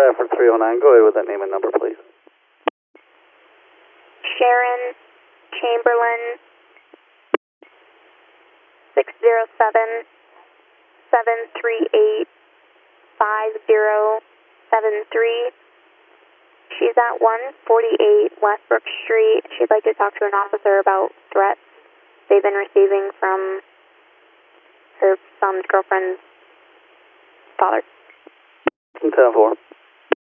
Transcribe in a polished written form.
Stratford 309. Go ahead with that name and number, please. Sharon Chamberlain, 607-738-5073. She's at 148 Westbrook Street. She'd like to talk to an officer about threats they've been receiving from her son's girlfriend's father. 10-4.